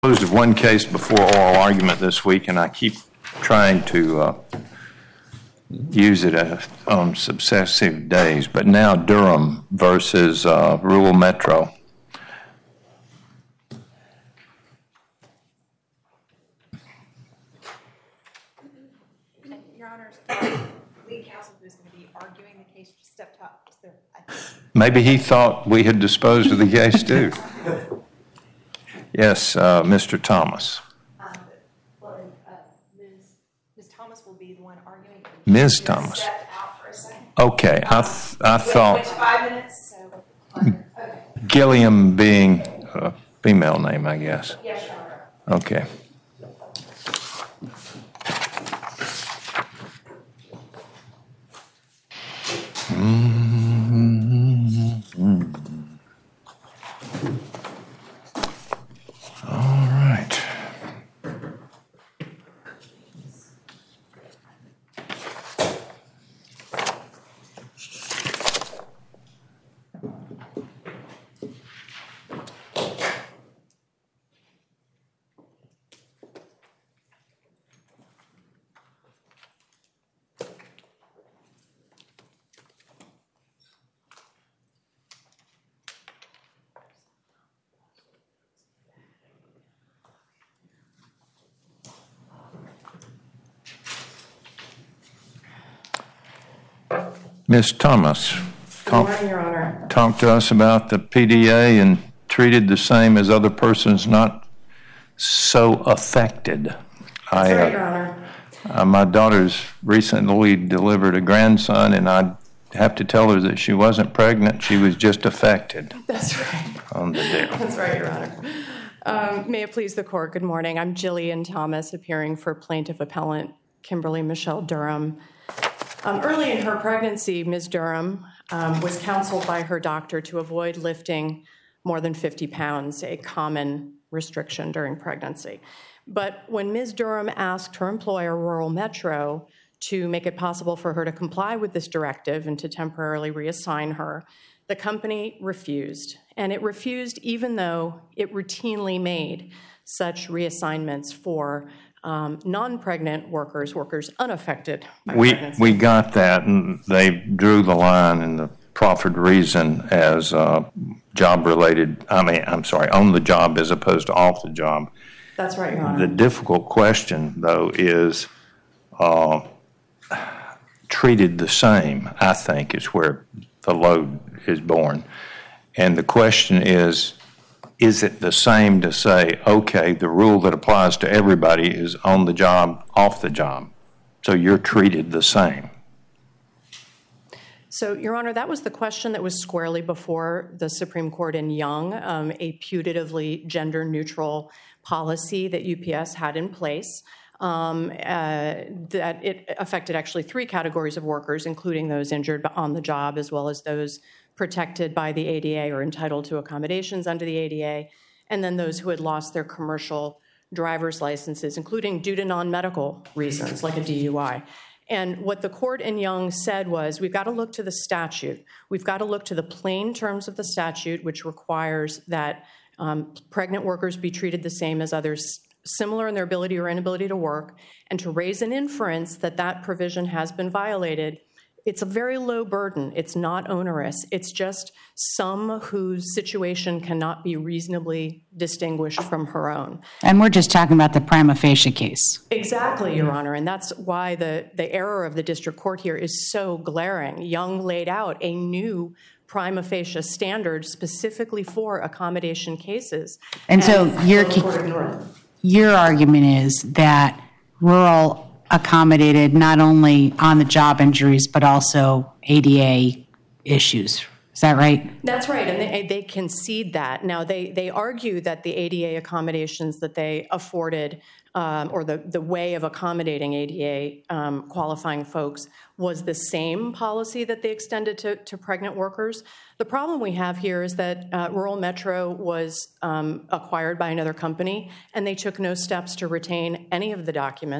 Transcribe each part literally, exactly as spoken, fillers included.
Closed of one case before oral argument this week, and I keep trying to uh, use it uh, on successive days. But now Durham versus uh, Rural Metro. Your Honor, lead counsel who's going to be arguing the case just stepped up. Just there, I think. Maybe he thought we had disposed of the case too. Yes, uh, Mister Thomas. Um, well, uh, Miz Miz Thomas will be the one arguing. Miz Thomas. Stepped out for a second. Okay, I th- I Wait, thought wait, five minutes. So, okay. Gilliam being a female name, I guess. Yes, Your Honor. Okay. Mm-hmm. All right. Miz Thomas, Good talk, morning, Your Honor. talk to us about the P D A and treated the same as other persons not so affected. That's I, right, uh, Your Honor. Uh, my daughter's recently delivered a grandson, and I have to tell her that she wasn't pregnant. She was just affected That's right. on the deal. That's right, Your Honor. Um, may it please the court, good morning. I'm Jillian Thomas, appearing for plaintiff appellant Kimberly Michelle Durham. Um, early in her pregnancy, Miz Durham um, was counseled by her doctor to avoid lifting more than fifty pounds, a common restriction during pregnancy. But when Miz Durham asked her employer, Rural Metro, to make it possible for her to comply with this directive and to temporarily reassign her, the company refused. And it refused even though it routinely made such reassignments for um, non-pregnant workers, workers unaffected by We pregnancy. we got that, and they drew the line in the proffered reason as uh, job-related. I mean, I'm sorry, on the job as opposed to off the job. That's right, Your Honor. The difficult question, though, is uh, treated the same, I think, is where the load is born. And the question is, is it the same to say, okay, the rule that applies to everybody is on the job, off the job, so you're treated the same? So, Your Honor, that was the question that was squarely before the Supreme Court in Young, um, a putatively gender-neutral policy that U P S had in place. Um, uh, that it affected actually three categories of workers, including those injured on the job, as well as those protected by the A D A or entitled to accommodations under the A D A, and then those who had lost their commercial driver's licenses, including due to non-medical reasons, like a D U I. And what the court in Young said was, we've got to look to the statute. We've got to look to the plain terms of the statute, which requires that um, pregnant workers be treated the same as others similar in their ability or inability to work, and to raise an inference that that provision has been violated. It's a very low burden. It's not onerous. It's just some whose situation cannot be reasonably distinguished from her own. And we're just talking about the prima facie case. Exactly, Your Honor, and that's why the, the error of the district court here is so glaring. Young laid out a new prima facie standard specifically for accommodation cases. And so your the court ignored it. your argument is that rural accommodated not only on-the-job injuries but also A D A issues. Is that right? That's right, and they, they concede that. Now, they, they argue that the A D A accommodations that they afforded, um, or the, the way of accommodating A D A um, qualifying folks, was the same policy that they extended to, to pregnant workers. The problem we have here is that uh, Rural Metro was um, acquired by another company, and they took no steps to retain any of the documents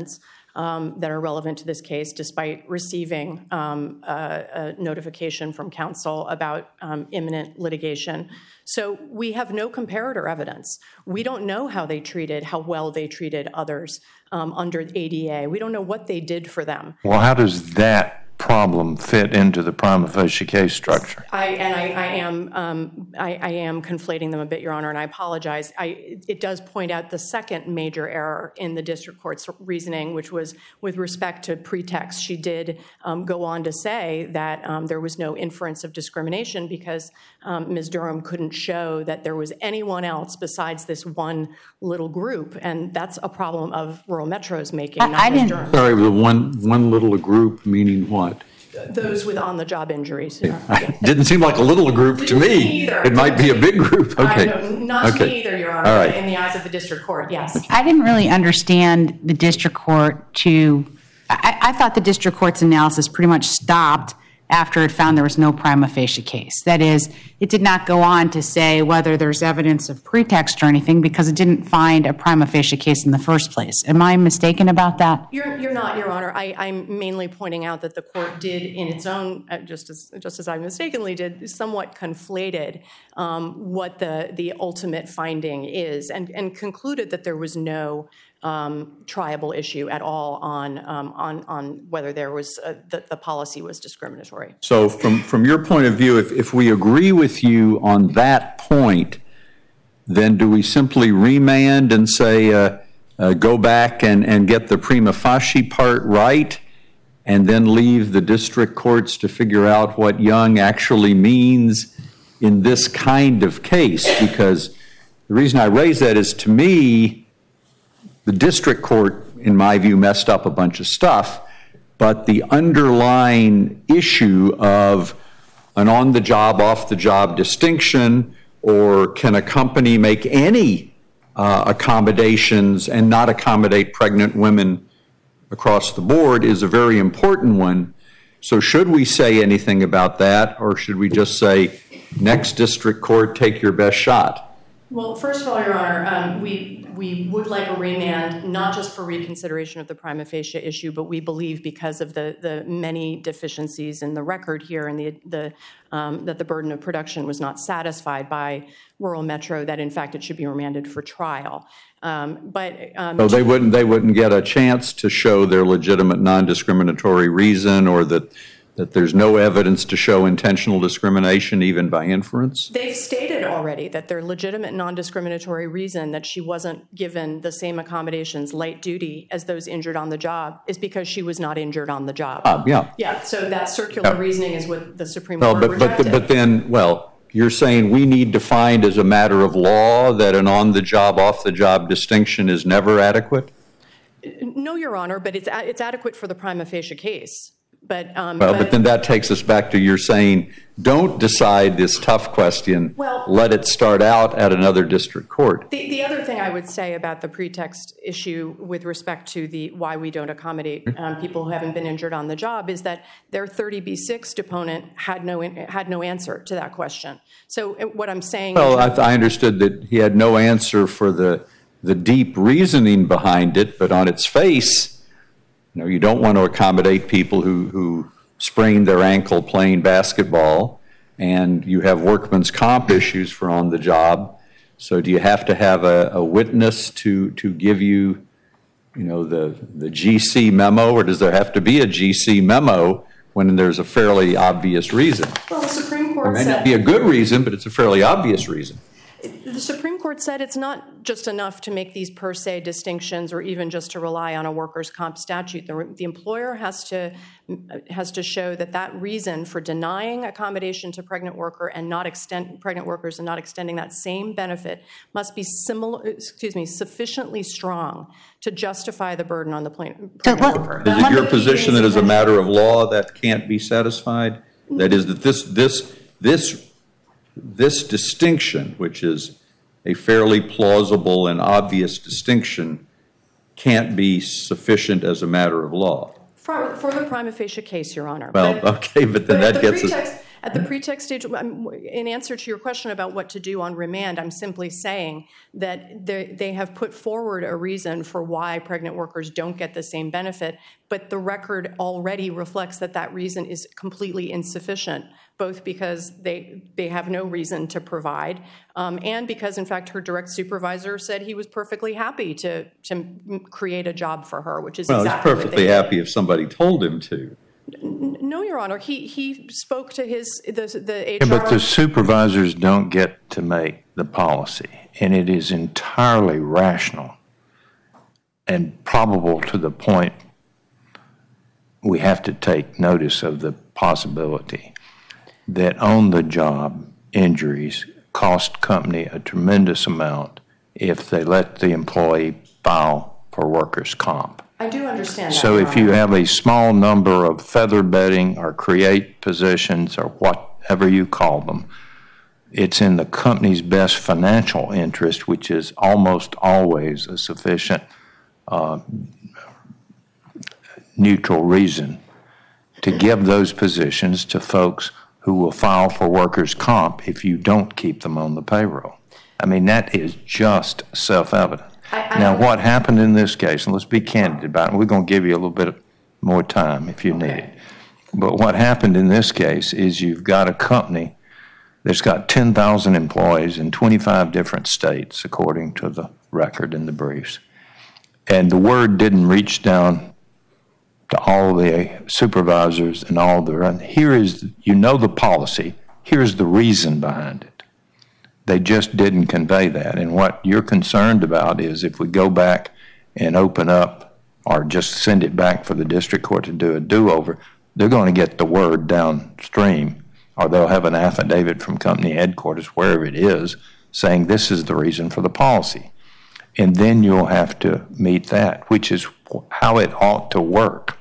um, that are relevant to this case, despite receiving um, a, a notification from counsel about um, imminent litigation. So we have no comparator evidence. We don't know how they treated, how well they treated others um, under A D A. We don't know what they did for them. Well, how does that problem fit into the prima facie case structure? I, and I, I am um, I, I am conflating them a bit, Your Honor, and I apologize. I, it does point out the second major error in the district court's reasoning, which was with respect to pretext. She did um, go on to say that um, there was no inference of discrimination because um, Miz Durham couldn't show that there was anyone else besides this one little group, and that's a problem of Rural Metro's making. I, not I Miz didn't. Durham. Sorry, the one one little group meaning what? Those with on-the-job injuries. It didn't seem like a little group to Didn't me. me either. It might be a big group. Okay. I know, not okay. to me either, Your Honor, All right. but in the eyes of the district court, yes. I didn't really understand the district court to, I, I thought the district court's analysis pretty much stopped after it found there was no prima facie case. That is, it did not go on to say whether there's evidence of pretext or anything because it didn't find a prima facie case in the first place. Am I mistaken about that? You're, you're not, Your Honor. I, I'm mainly pointing out that the court did in its own, uh, just as just as I mistakenly did, somewhat conflated um, what the, the ultimate finding is and, and concluded that there was no um, triable issue at all on um, on on whether there was uh, that the policy was discriminatory. So from, from your point of view, if, if we agree with you on that point, then do we simply remand and say, uh, uh, go back and, and get the prima facie part right, and then leave the district courts to figure out what young actually means in this kind of case? Because the reason I raise that is, to me, the district court, in my view, messed up a bunch of stuff, but the underlying issue of an on-the-job, off-the-job distinction, or can a company make any uh, accommodations and not accommodate pregnant women across the board, is a very important one. So should we say anything about that, or should we just say, next district court, take your best shot? Well, first of all, Your Honor, um, we we would like a remand, not just for reconsideration of the prima facie issue, but we believe because of the, the many deficiencies in the record here and the the um, that the burden of production was not satisfied by Rural Metro, that in fact it should be remanded for trial. Um, but um, So they wouldn't they wouldn't get a chance to show their legitimate non-discriminatory reason, or that that there's no evidence to show intentional discrimination, even by inference? They've stated already that their legitimate non-discriminatory reason that she wasn't given the same accommodations, light duty, as those injured on the job is because she was not injured on the job. Uh, yeah. Yeah, so that circular Yeah. reasoning is what the Supreme Well, Court but, but, rejected. but then, well, you're saying we need to find as a matter of law that an on-the-job, off-the-job distinction is never adequate? No, Your Honor, but it's a- it's adequate for the prima facie case. But um, Well, but then that takes us back to your saying, don't decide this tough question. Well- Let it start out at another district court. The, the other thing I would say about the pretext issue with respect to the why we don't accommodate um, people who haven't been injured on the job is that their thirty B six deponent had no had no answer to that question. So uh, what I'm saying Well, is I, I understood that he had no answer for the the deep reasoning behind it, but on its face, you know, you don't want to accommodate people who, who sprained their ankle playing basketball, and you have workman's comp issues for on the job. So do you have to have a, a witness to, to give you, you know, the, the G C memo, or does there have to be a G C memo when there's a fairly obvious reason? well, the Supreme It Court may not said be a good reason, but it's a fairly obvious reason. the Supreme Court said it's not just enough to make these per se distinctions or even just to rely on a workers' comp statute. The, the employer has to has to show that that reason for denying accommodation to pregnant worker and not extend pregnant workers and not extending that same benefit must be similar. Excuse me, sufficiently strong to justify the burden on the pregnant So let- worker. Is That's it one your of the key position that things as a mentioned. matter of law that can't be satisfied? That is, that this, this, this, this distinction, which is a fairly plausible and obvious distinction, can't be sufficient as a matter of law? For, for the prima facie case, Your Honor. Well, But- okay, but then but that the gets us, pretext- At the pretext stage, in answer to your question about what to do on remand, I'm simply saying that they have put forward a reason for why pregnant workers don't get the same benefit, but the record already reflects that that reason is completely insufficient, both because they they have no reason to provide, um, and because, in fact, her direct supervisor said he was perfectly happy to to create a job for her, which is well, exactly he's perfectly what they happy if somebody told him to. No, Your Honor. He he spoke to his the the H R. Yeah, but the supervisors don't get to make the policy, and it is entirely rational and probable to the point we have to take notice of the possibility that on-the-job injuries cost company a tremendous amount if they let the employee file for workers' comp. I do understand that. So Your if you Honor. have a small number of feather bedding or create positions or whatever you call them, it's in the company's best financial interest, which is almost always a sufficient uh, neutral reason to give those positions to folks who will file for workers' comp if you don't keep them on the payroll. I mean, that is just self-evident. I, I Now, what happened in this case, and let's be candid about it, we're going to give you a little bit more time if you need Okay. it. But what happened in this case is you've got a company that's got ten thousand employees in twenty-five different states, according to the record in the briefs. And the word didn't reach down to all the supervisors and all the, and here is, you know the policy, here's the reason behind it. They just didn't convey that. And what you're concerned about is if we go back and open up or just send it back for the district court to do a do-over, they're going to get the word downstream, or they'll have an affidavit from company headquarters, wherever it is, saying this is the reason for the policy. And then you'll have to meet that, which is how it ought to work.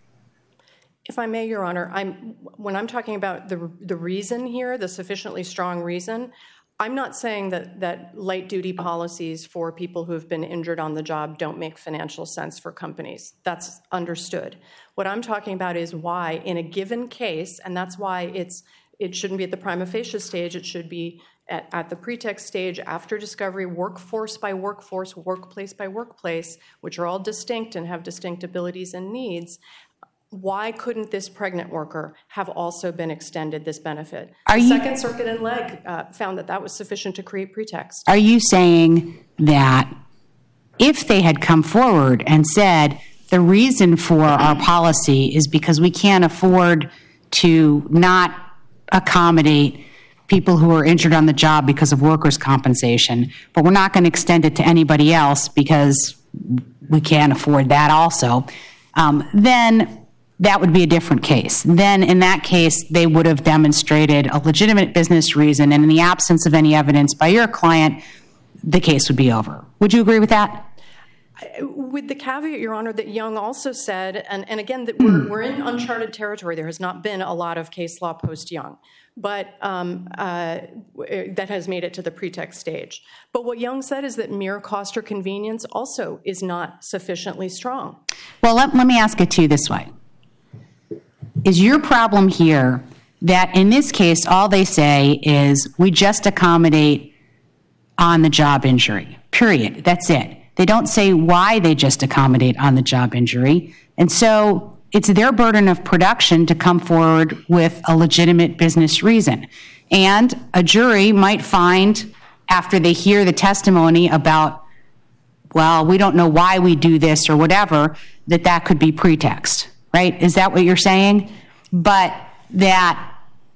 If I may, Your Honor, I'm when I'm talking about the the reason here, the sufficiently strong reason, I'm not saying that that light duty policies for people who have been injured on the job don't make financial sense for companies. That's understood. What I'm talking about is why in a given case, and that's why it's it shouldn't be at the prima facie stage, it should be at, at the pretext stage, after discovery, workforce by workforce, workplace by workplace, which are all distinct and have distinct abilities and needs. Why couldn't this pregnant worker have also been extended this benefit? Are the you- Second Circuit and Legg uh, found that that was sufficient to create pretext. Are you saying that if they had come forward and said the reason for our policy is because we can't afford to not accommodate people who are injured on the job because of workers' compensation, but we're not going to extend it to anybody else because we can't afford that also, um, then that would be a different case. Then in that case, they would have demonstrated a legitimate business reason, and in the absence of any evidence by your client, the case would be over. Would you agree with that? With the caveat, Your Honor, that Young also said, and, and again, that we're, we're in uncharted territory. There has not been a lot of case law post-Young, but um, uh, that has made it to the pretext stage. But what Young said is that mere cost or convenience also is not sufficiently strong. Well, let, let me ask it to you this way. Is your problem here that in this case, all they say is we just accommodate on the job injury, period. That's it. They don't say why they just accommodate on the job injury. And so it's their burden of production to come forward with a legitimate business reason. And a jury might find, after they hear the testimony about, well, we don't know why we do this or whatever, that that could be pretext, right? Is that what you're saying? But that,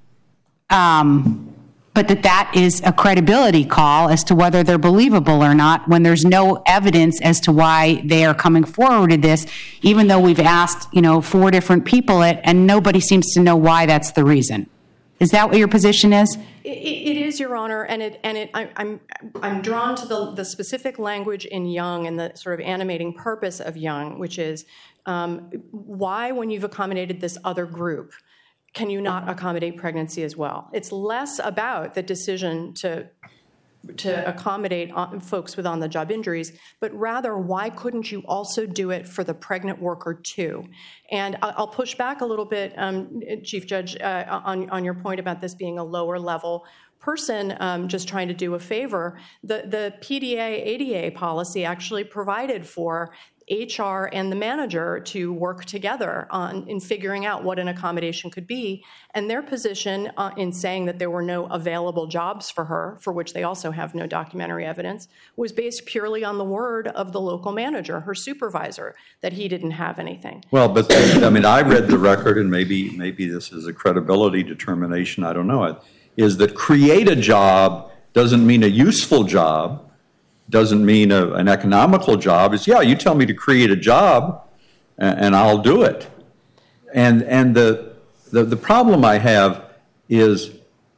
um, but that that is a credibility call as to whether they're believable or not when there's no evidence as to why they are coming forward with this, even though we've asked, you know, four different people it, and nobody seems to know why that's the reason. Is that what your position is? It, it is, Your Honor, and it and it. I, I'm I'm drawn to the the specific language in Young and the sort of animating purpose of Young, which is um, why, when you've accommodated this other group, can you not accommodate pregnancy as well? It's less about the decision to to accommodate on- folks with on-the-job injuries, but rather, why couldn't you also do it for the pregnant worker too? And I- I'll push back a little bit, um, Chief Judge, uh, on, on your point about this being a lower level person um, just trying to do a favor. The, the P D A A D A policy actually provided for H R and the manager to work together on in figuring out what an accommodation could be. And their position uh, in saying that there were no available jobs for her, for which they also have no documentary evidence, was based purely on the word of the local manager, her supervisor, that he didn't have anything. Well, but, I mean, I read the record, and maybe, maybe this is a credibility determination, I don't know, is that create a job doesn't mean a useful job, doesn't mean a, an economical job. It's, yeah, you tell me to create a job, and, and I'll do it. And and the, the the problem I have is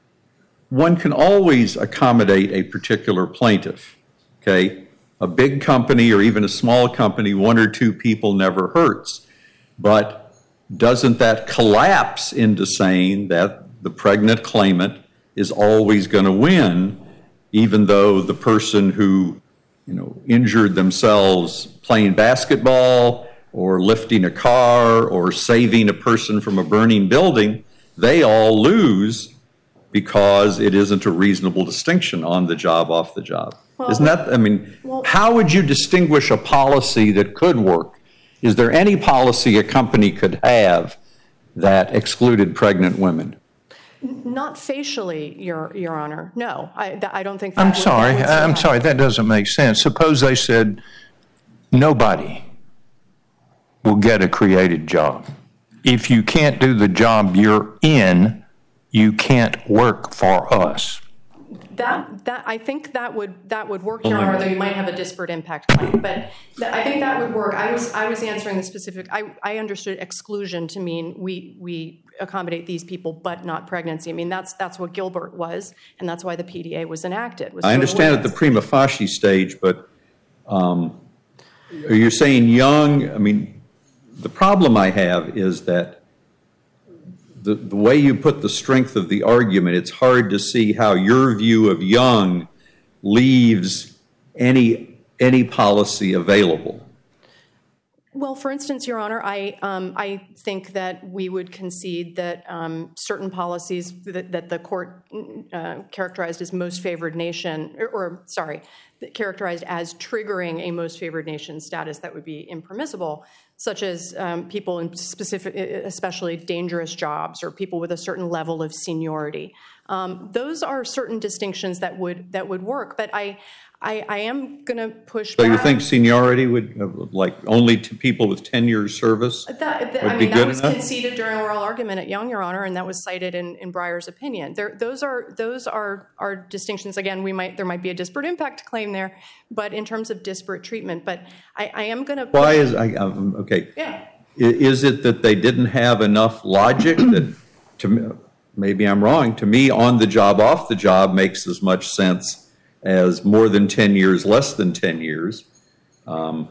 one can always accommodate a particular plaintiff, okay? A big company or even a small company, one or two people never hurts. But doesn't that collapse into saying that the pregnant claimant is always going to win, even though the person who, you know, injured themselves playing basketball or lifting a car or saving a person from a burning building, they all lose because it isn't a reasonable distinction on the job, off the job. Well, Isn't that, I mean, well, how would you distinguish a policy that could work? Is there any policy a company could have that excluded pregnant women? Not facially, Your Your Honor. No, I, th- I don't think that I'm would, sorry, that would I'm survive. sorry, that doesn't make sense. Suppose they said, nobody will get a created job. If you can't do the job you're in, you can't work for us. That that I think that would that would work, Your Honor, although you might have a disparate impact claim. But th- I think that would work. I was I was answering the specific. I, I understood exclusion to mean we we accommodate these people, but not pregnancy. I mean that's that's what Gilbert was, and that's why the P D A was enacted. Was I understand at the prima facie stage, but um, are you saying young? I mean, the problem I have is that the, the way you put the strength of the argument, it's hard to see how your view of young leaves any any policy available. Well, for instance, Your Honor, I um, I think that we would concede that um, certain policies that, that the court uh, characterized as most favored nation, or, or sorry, characterized as triggering a most favored nation status that would be impermissible, such as um, people in specific, especially dangerous jobs, or people with a certain level of seniority. Um, those are certain distinctions that would that would work. But I. I, I am going to push So back. you think seniority would, uh, like, only to people with ten years service That, that, would I be mean, good that was enough? conceded during oral argument at Young, Your Honor, and that was cited in, in Breyer's opinion. There, those are those are are distinctions. Again, we might there might be a disparate impact claim there, but in terms of disparate treatment. But I, I am going to. Why is, I, um, okay. Yeah. I- Is it that they didn't have enough logic that, to me, maybe I'm wrong, to me, on the job, off the job makes as much sense as more than ten years, less than ten years. Um,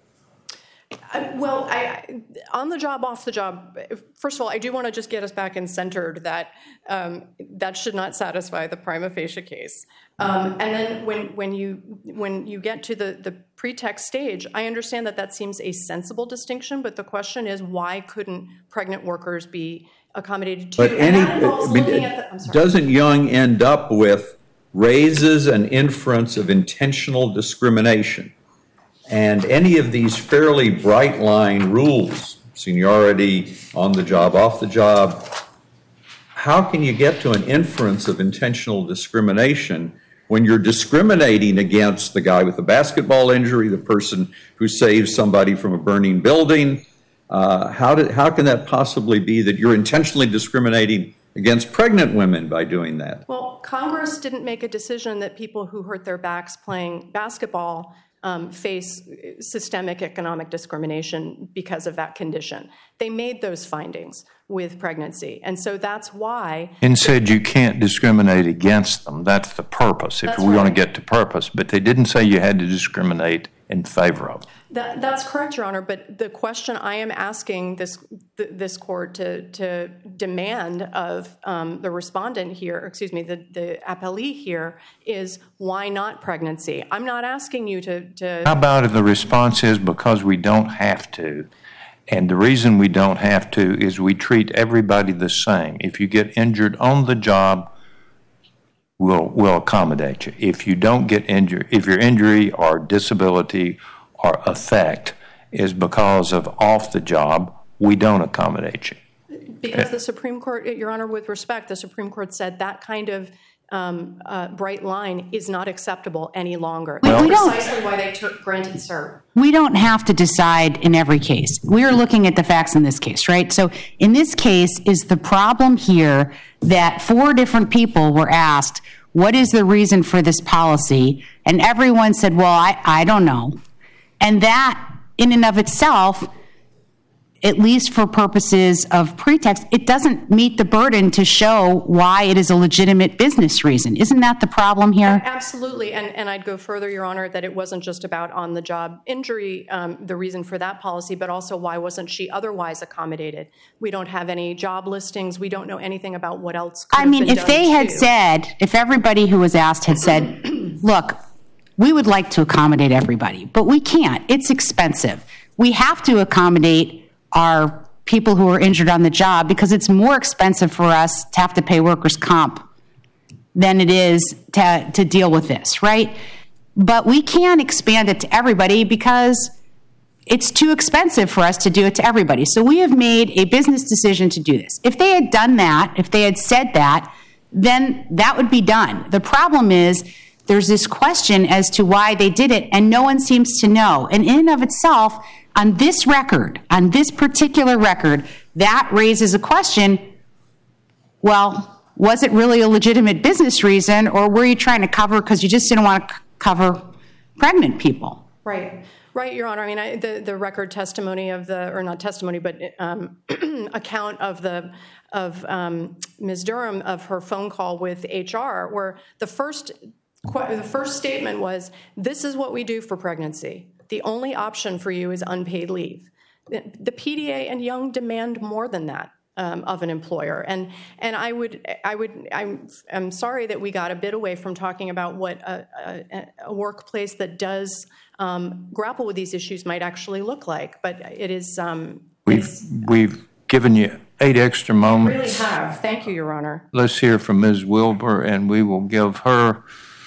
Uh, well, I, I- on the job, off the job, first of all, I do want to just get us back and centered that um, that should not satisfy the prima facie case. Um, and then when, when, you, when you get to the, the pretext stage, I understand that that seems a sensible distinction, but the question is, why couldn't pregnant workers be accommodated too? But And any, that involves I mean, looking at the- I'm sorry. doesn't Young end up with raises an inference of intentional discrimination? And any of these fairly bright line rules, seniority, on the job, off the job, how can you get to an inference of intentional discrimination when you're discriminating against the guy with the basketball injury, the person who saves somebody from a burning building? Uh, how, did, how can that possibly be that you're intentionally discriminating against pregnant women by doing that? Well, Congress didn't make a decision that people who hurt their backs playing basketball um, face systemic economic discrimination because of that condition. They made those findings with pregnancy. And so that's why... And said you can't discriminate against them. That's the purpose, if That's we want to right. get to purpose. But they didn't say you had to discriminate in favor of. That, that's correct, Your Honor. But the question I am asking this th- this court to to demand of um, the respondent here, excuse me, the, the appellee here, is why not pregnancy? I'm not asking you to, to. How about if the response is because we don't have to? And the reason we don't have to is we treat everybody the same. If you get injured on the job, we'll, we'll accommodate you. If you don't get injured, if your injury or disability or effect is because of off the job, we don't accommodate you. Because the Supreme Court, Your Honor, with respect, the Supreme Court said that kind of um, uh, bright line is not acceptable any longer. Well, That's we don't- precisely why they took granted cert. We don't have to decide in every case. We are looking at the facts in this case, right? So in this case, is the problem here that four different people were asked, what is the reason for this policy? And everyone said, well, I, I don't know. And that, in and of itself, at least for purposes of pretext, it doesn't meet the burden to show why it is a legitimate business reason. Isn't that the problem here? Absolutely. And, and I'd go further, Your Honor, that it wasn't just about on-the-job injury, um, the reason for that policy, but also why wasn't she otherwise accommodated? We don't have any job listings. We don't know anything about what else could I have mean, been if done they had too. said, if everybody who was asked had said, look, we would like to accommodate everybody, but we can't. It's expensive. We have to accommodate our people who are injured on the job because it's more expensive for us to have to pay workers' comp than it is to, to deal with this, right? But we can't expand it to everybody because it's too expensive for us to do it to everybody. So we have made a business decision to do this. If they had done that, if they had said that, then that would be done. The problem is there's this question as to why they did it, and no one seems to know. And in and of itself, on this record, on this particular record, that raises a question, well, was it really a legitimate business reason, or were you trying to cover because you just didn't want to c- cover pregnant people? Right. Right, Your Honor. I mean, I, the, the record testimony of the, or not testimony, but um, account of the of um, Miz Durham, of her phone call with H R, where the first the first statement was, this is what we do for pregnancy. The only option for you is unpaid leave. The, the P D A and Young demand more than that um, of an employer. And and I would I would I'm I'm sorry that we got a bit away from talking about what a, a, a workplace that does um, grapple with these issues might actually look like. But it is um, We've, we've given you eight extra moments. really have. Thank you, Your Honor. Let's hear from Miz Wilbur, and we will give her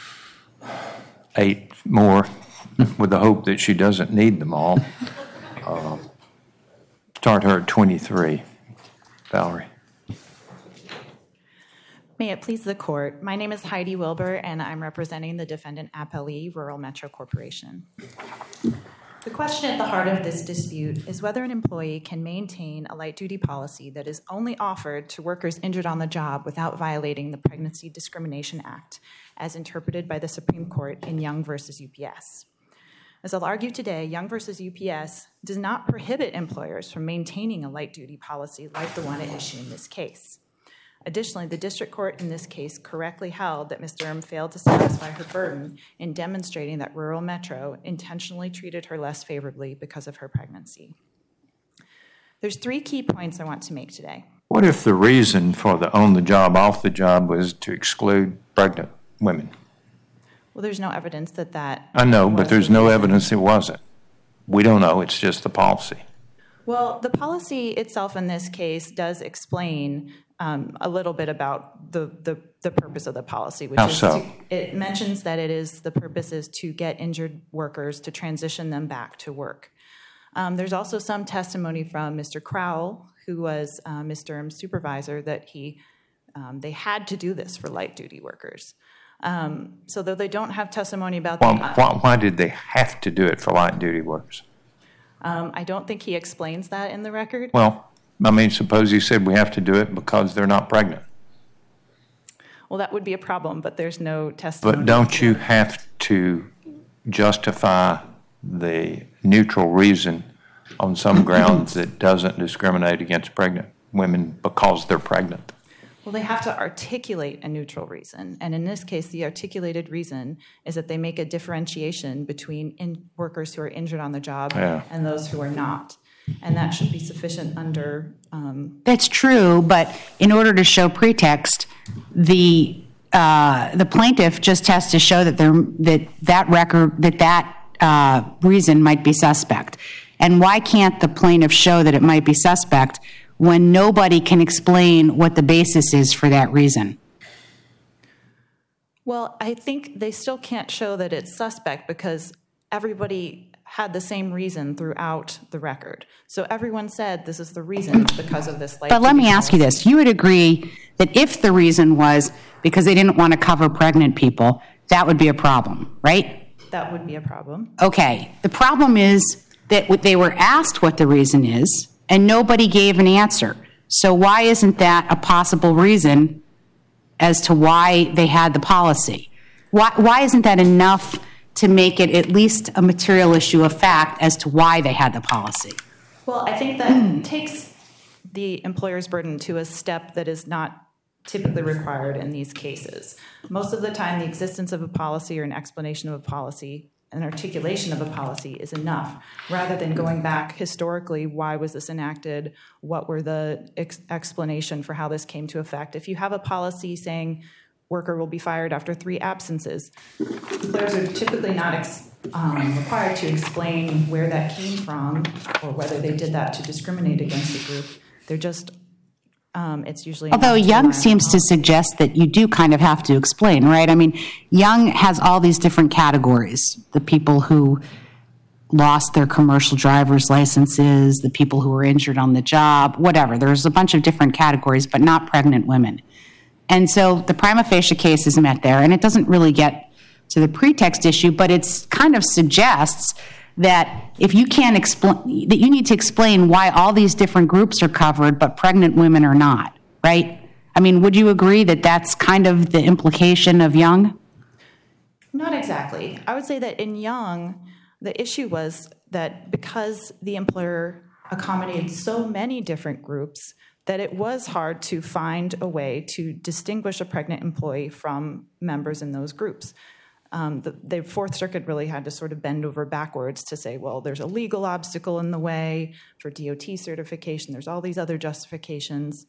eight more with the hope that she doesn't need them all. Uh, start her at twenty-three. Valerie. May it please the court. My name is Heidi Wilbur, and I'm representing the defendant appellee, Rural Metro Corporation. The question at the heart of this dispute is whether an employee can maintain a light-duty policy that is only offered to workers injured on the job without violating the Pregnancy Discrimination Act, as interpreted by the Supreme Court in Young versus U P S. As I'll argue today, Young versus U P S does not prohibit employers from maintaining a light-duty policy like the one at issue in this case. Additionally, the district court in this case correctly held that Miz Durham failed to satisfy her burden in demonstrating that Rural Metro intentionally treated her less favorably because of her pregnancy. There's three key points I want to make today. What if the reason for the on-the-job, off-the-job was to exclude pregnant women? Well, there's no evidence that that I know, was but there's the no reason. evidence it wasn't. We don't know. It's just the policy. Well, the policy itself in this case does explain um, a little bit about the, the, the purpose of the policy. Which How is so? To, it mentions that it is the purpose is to get injured workers to transition them back to work. Um, there's also some testimony from Mister Crowell, who was uh, Miz Durham's supervisor, that he um, they had to do this for light duty workers. Um, so though they don't have testimony about Why, that, why, why did they have to do it for light-duty workers? um, I don't think he explains that in the record. Well, I mean, suppose he said we have to do it because they're not pregnant. Well, that would be a problem, but there's no testimony. But don't you have to justify the neutral reason on some grounds that doesn't discriminate against pregnant women because they're pregnant? Well, they have to articulate a neutral reason. And in this case, the articulated reason is that they make a differentiation between in workers who are injured on the job Yeah. and those who are not. And that should be sufficient under... Um, That's true, but in order to show pretext, the uh, the plaintiff just has to show that there that that record that that uh, reason might be suspect. And why can't the plaintiff show that it might be suspect when nobody can explain what the basis is for that reason? well, I think they still can't show that it's suspect because everybody had the same reason throughout the record. So everyone said this is the reason because of this light. But let me duty ask you policy. this. You would agree that if the reason was because they didn't want to cover pregnant people, that would be a problem, right? That would be a problem. Okay. The problem is that what they were asked what the reason is, and nobody gave an answer. So why isn't that a possible reason as to why they had the policy? Why, why isn't that enough to make it at least a material issue of fact as to why they had the policy? Well, I think that takes the employer's burden to a step that is not typically required in these cases. Most of the time, the existence of a policy or an explanation of a policy, an articulation of a policy is enough, rather than going back historically, why was this enacted? What were the ex- explanation for how this came to effect? If you have a policy saying worker will be fired after three absences, employers are typically not ex- um, required to explain where that came from or whether they did that to discriminate against a group. They're just Um, it's usually Although enough to Young rely on seems to policy. suggest that you do kind of have to explain, right? I mean, Young has all these different categories. The people who lost their commercial driver's licenses, the people who were injured on the job, whatever. There's a bunch of different categories, but not pregnant women. And so the prima facie case is met there, and it doesn't really get to the pretext issue, but it's kind of suggests that if you can't explain, that you need to explain why all these different groups are covered, but pregnant women are not, right? I mean, would you agree that that's kind of the implication of Young? Not exactly. I would say that in Young, the issue was that because the employer accommodated so many different groups, that it was hard to find a way to distinguish a pregnant employee from members in those groups. Um, the, the Fourth Circuit really had to sort of bend over backwards to say, well, there's a legal obstacle in the way for D O T certification. There's all these other justifications.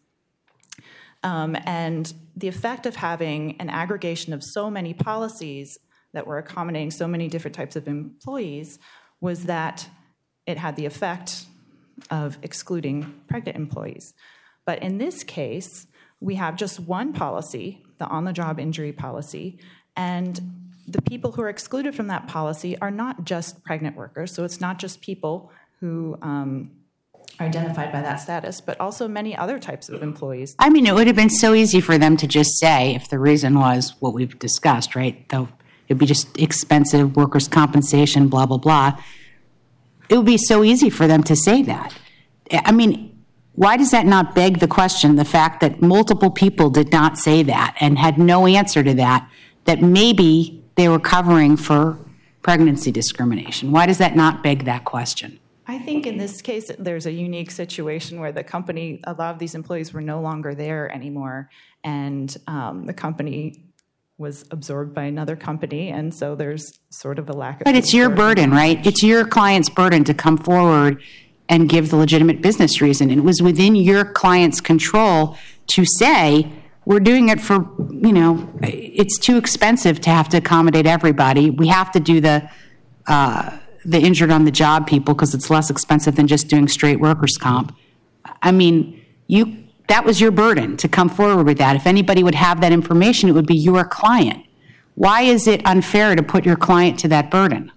Um, and the effect of having an aggregation of so many policies that were accommodating so many different types of employees was that it had the effect of excluding pregnant employees. But in this case, we have just one policy, the on-the-job injury policy, and the people who are excluded from that policy are not just pregnant workers, so it's not just people who um, are identified by that status, but also many other types of employees. I mean, it would have been so easy for them to just say, if the reason was what we've discussed, right? Though it'd be just expensive workers' compensation, blah, blah, blah. It would be so easy for them to say that. I mean, why does that not beg the question, the fact that multiple people did not say that and had no answer to that, that maybe they were covering for pregnancy discrimination? Why does that not beg that question? I think in this case, there's a unique situation where the company, a lot of these employees were no longer there anymore, and um, the company was absorbed by another company, and so there's sort of a lack of... But it's your burden, right? It's your client's burden to come forward and give the legitimate business reason. It was within your client's control to say, we're doing it for, you know, it's too expensive to have to accommodate everybody. We have to do the uh, the injured on the job people because it's less expensive than just doing straight workers' comp. I mean, you that was your burden to come forward with that. If anybody would have that information, it would be your client. Why is it unfair to put your client to that burden?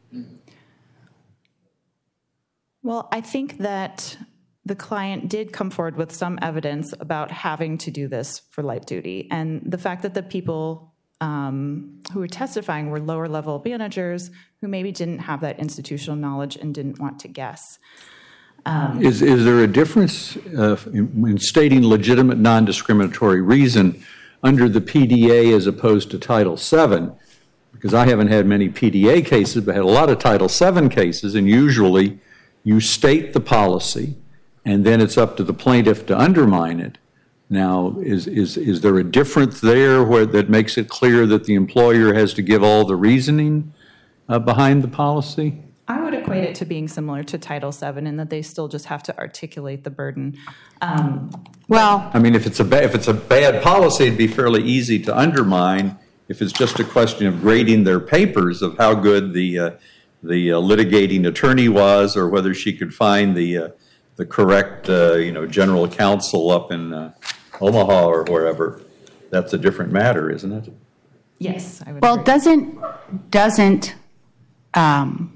Well, I think that the client did come forward with some evidence about having to do this for light duty. And the fact that the people um, who were testifying were lower level managers who maybe didn't have that institutional knowledge and didn't want to guess. Um, Is, is there a difference uh, in, in stating legitimate non-discriminatory reason under the P D A as opposed to Title seven? Because I haven't had many P D A cases, but had a lot of Title seven cases, and usually you state the policy, and then it's up to the plaintiff to undermine it. Now, is, is, is there a difference there where, that makes it clear that the employer has to give all the reasoning uh, behind the policy? I would equate it to being similar to Title seven in that they still just have to articulate the burden. Um, Well, I mean, if it's a ba- if it's a bad policy, it'd be fairly easy to undermine. If it's just a question of grading their papers of how good the uh, the uh, litigating attorney was, or whether she could find the uh, the correct uh, you know general counsel up in uh, Omaha or wherever, that's a different matter, isn't it? yes, I would well, agree. doesn't, doesn't um,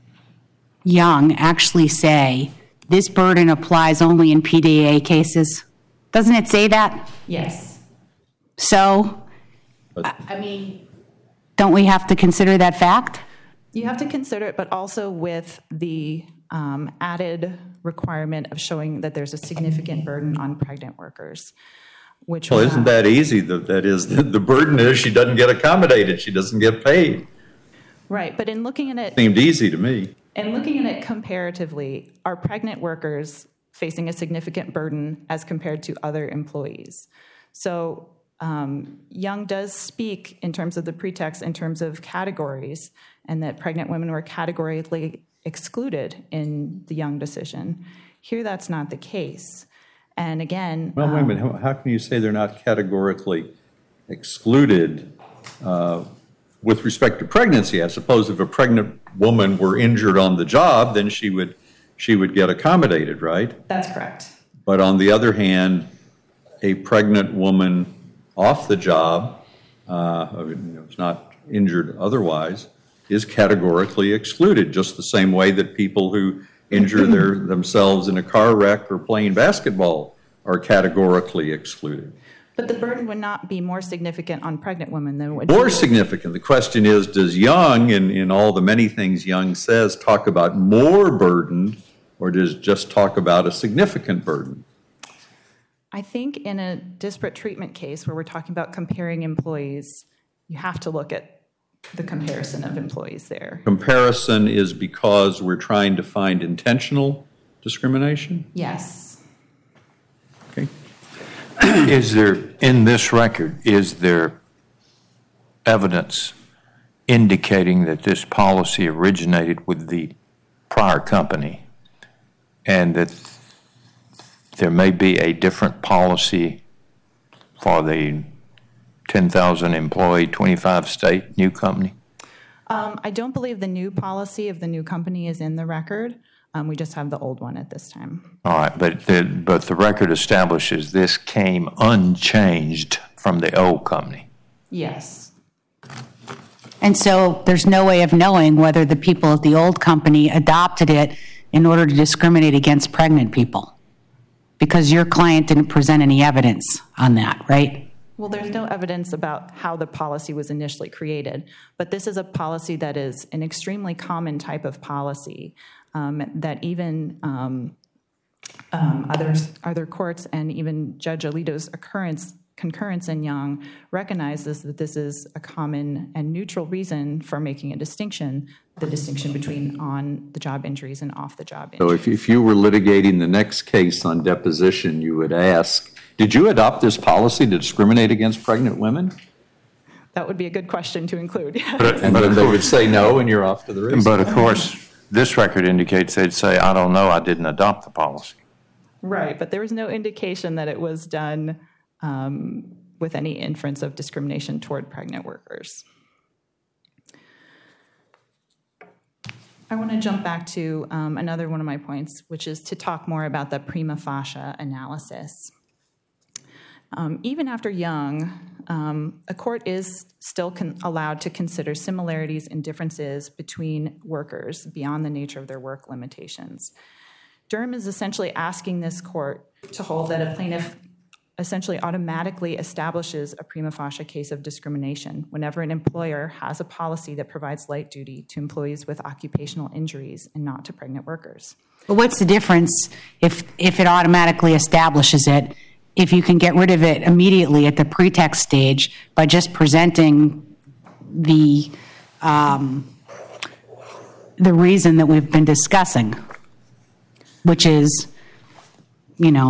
Young actually say this burden applies only in P D A cases? Doesn't it say that? Yes. So, But- I I mean, don't we have to consider that fact? You have to consider it, but also with the um, added requirement of showing that there's a significant burden on pregnant workers, which Well, was isn't not- that easy? That that is the, the burden is she doesn't get accommodated, she doesn't get paid. right. But in looking at it, Seemed easy to me. and looking at it comparatively, are pregnant workers facing a significant burden as compared to other employees? So um, Young does speak in terms of the pretext, in terms of categories, and that pregnant women were categorically excluded in the Young decision. Here, that's not the case. And again, Well, wait a um, minute. How, how can you say they're not categorically excluded uh, with respect to pregnancy? I suppose if a pregnant woman were injured on the job, then she would she would get accommodated, right? that's correct. But on the other hand, a pregnant woman off the job, uh, I mean, you know, is not injured otherwise, is categorically excluded, just the same way that people who injure their, themselves in a car wreck or playing basketball are categorically excluded. But the burden would not be more significant on pregnant women than it would More be. significant, the question is, does Young, in, in all the many things Young says, talk about more burden, or does it just talk about a significant burden? I think in a disparate treatment case where we're talking about comparing employees, you have to look at the comparison of employees there. Comparison is because we're trying to find intentional discrimination? Yes. Okay. Is there, in this record, is there evidence indicating that this policy originated with the prior company and that there may be a different policy for the ten thousand employee, twenty-five state new company? Um, I don't believe the new policy of the new company is in the record. Um, we just have the old one at this time. All right, but the, but the record establishes this came unchanged from the old company. Yes. And so there's no way of knowing whether the people at the old company adopted it in order to discriminate against pregnant people, because your client didn't present any evidence on that, right? Well, there's no evidence about how the policy was initially created, but this is a policy that is an extremely common type of policy um, that even um, um, other, other courts and even Judge Alito's occurrence, concurrence in Young recognizes that this is a common and neutral reason for making a distinction, the distinction between on-the-job injuries and off-the-job So injuries. if, if you were litigating the next case on deposition, you would ask, did you adopt this policy to discriminate against pregnant women? That would be a good question to include. And then they would say no, and you're off to the races. But of course, this record indicates they'd say, I don't know, I didn't adopt the policy. Right, but there was no indication that it was done um, with any inference of discrimination toward pregnant workers. I want to jump back to um, another one of my points, which is to talk more about the prima facie analysis. Um, even after Young, um, a court is still con- allowed to consider similarities and differences between workers beyond the nature of their work limitations. Durham is essentially asking this court to hold that a plaintiff essentially automatically establishes a prima facie case of discrimination whenever an employer has a policy that provides light duty to employees with occupational injuries and not to pregnant workers. But what's the difference if, if it automatically establishes it, if you can get rid of it immediately at the pretext stage by just presenting the, um, the reason that we've been discussing, which is, you know,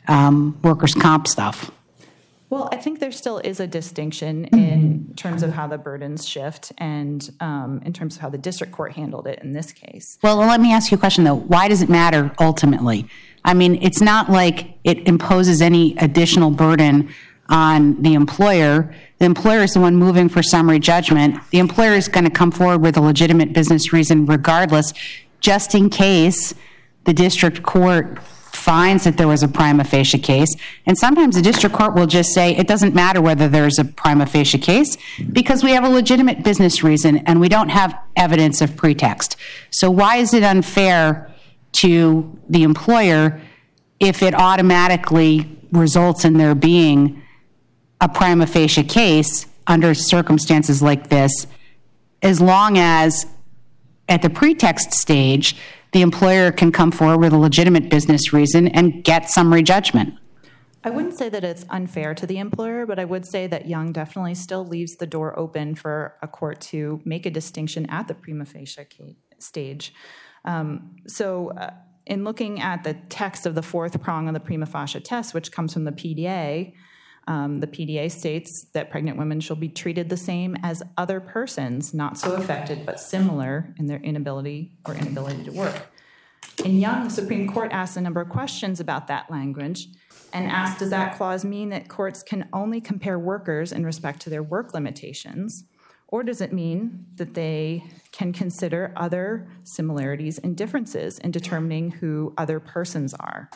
um, workers' comp stuff. Well, I think there still is a distinction in terms of how the burdens shift and um, in terms of how the district court handled it in this case. Well, let me ask you a question, though. Why does it matter ultimately? I mean, it's not like it imposes any additional burden on the employer. The employer is the one moving for summary judgment. The employer is going to come forward with a legitimate business reason regardless, just in case the district court finds that there was a prima facie case. And sometimes the district court will just say it doesn't matter whether there's a prima facie case because we have a legitimate business reason and we don't have evidence of pretext. So why is it unfair to the employer if it automatically results in there being a prima facie case under circumstances like this, as long as at the pretext stage, the employer can come forward with a legitimate business reason and get summary judgment? I wouldn't say that it's unfair to the employer, but I would say that Young definitely still leaves the door open for a court to make a distinction at the prima facie stage. Um, so uh, in looking at the text of the fourth prong of the prima facie test, which comes from the P D A, um, the P D A states that pregnant women shall be treated the same as other persons, not so affected but similar in their inability or inability to work. In Young, the Supreme Court asked a number of questions about that language and asked, does that clause mean that courts can only compare workers in respect to their work limitations, or does it mean that they can consider other similarities and differences in determining who other persons are?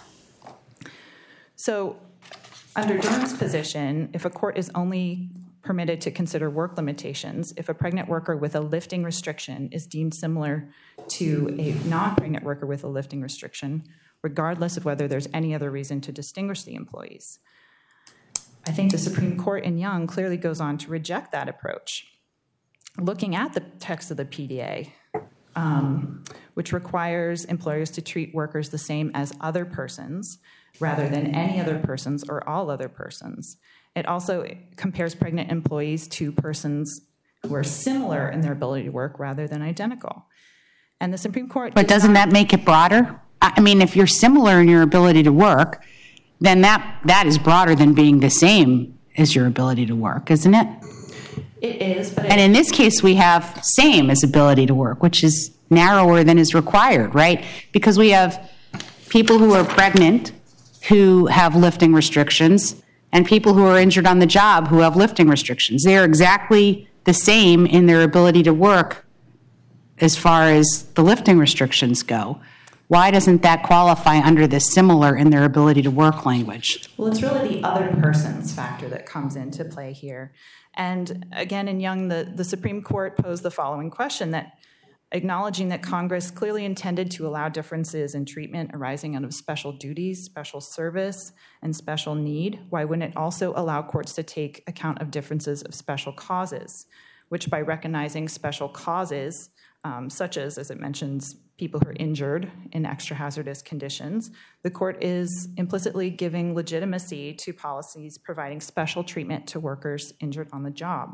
So under Durham's position, if a court is only permitted to consider work limitations, if a pregnant worker with a lifting restriction is deemed similar to a non-pregnant worker with a lifting restriction, regardless of whether there's any other reason to distinguish the employees. I think the Supreme Court in Young clearly goes on to reject that approach. Looking at the text of the P D A, um, which requires employers to treat workers the same as other persons rather than any other persons or all other persons. It also compares pregnant employees to persons who are similar in their ability to work rather than identical. And the Supreme Court... But doesn't that make it broader? I mean, if you're similar in your ability to work, then that that is broader than being the same as your ability to work, isn't it? It is, but... And in this case, we have same as ability to work, which is narrower than is required, right? Because we have people who are pregnant who have lifting restrictions and people who are injured on the job who have lifting restrictions. They are exactly the same in their ability to work as far as the lifting restrictions go. Why doesn't that qualify under the similar in their ability to work language? Well, it's really the other persons factor that comes into play here. And again, in Young, the, the Supreme Court posed the following question, that acknowledging that Congress clearly intended to allow differences in treatment arising out of special duties, special service, and special need, why wouldn't it also allow courts to take account of differences of special causes, which by recognizing special causes, um, such as, as it mentions, people who are injured in extra hazardous conditions, the court is implicitly giving legitimacy to policies providing special treatment to workers injured on the job.